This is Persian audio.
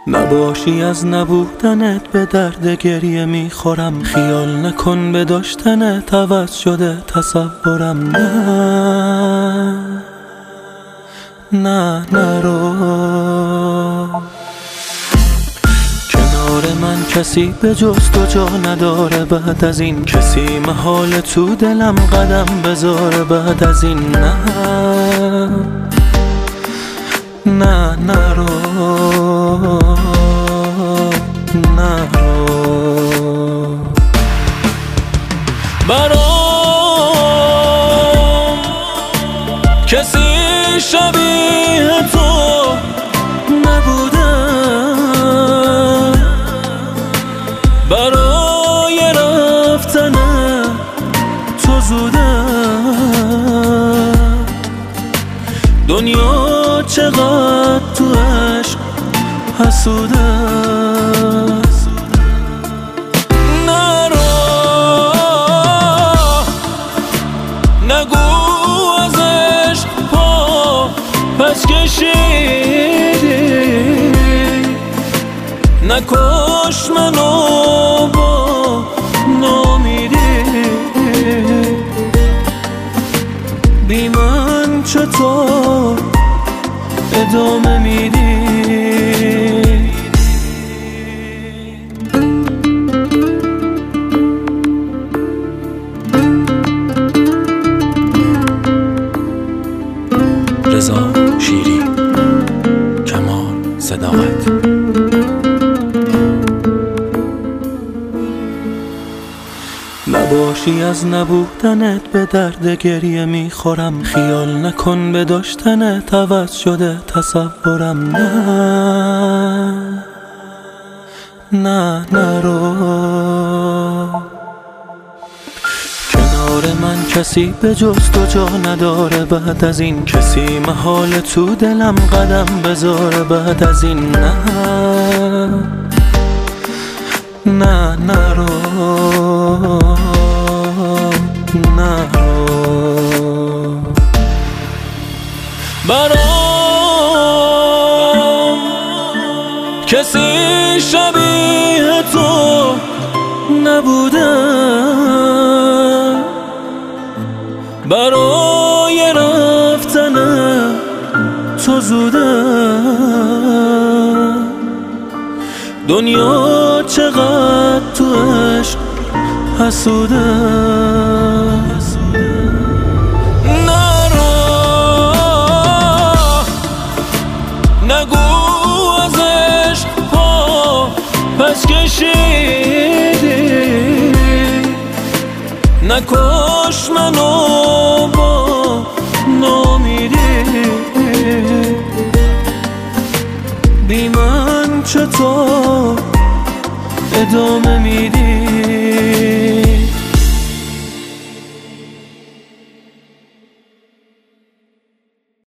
نباشی از نبودنت به درد گریه میخورم. خیال نکن به داشتنت عوض شده تصورم. نه نرو کنار من، کسی به جز تو جا نداره. بعد از این کسی محال تو دلم قدم بذاره. بعد از این نه نرو برام کسی شبیه تو نبوده. برای رفتن تو زوده. دنیا چقدر تو عشق حسوده. نگو از عشق پا پس کشیدی. نکش منو با نامیدی. بی من چطور ادامه میدی؟ رضا شیری، کمال صداقت. نباشی از نبودنت به درد گریه میخورم. خیال نکن به داشتنت عوض شده تصورم. نه نرو کنار من، کسی به جز تو جا نداره. بعد از این کسی محال تو دلم قدم بذاره. بعد از این نه نرو برام کسی شبیه تو نبوده. برای رفتن تو زوده. دنیا چقدر تو عشق حسوده. نگو از عشق پا پس کشیدی. نکش منو با نامیدی. بی من چطور ادامه میدی؟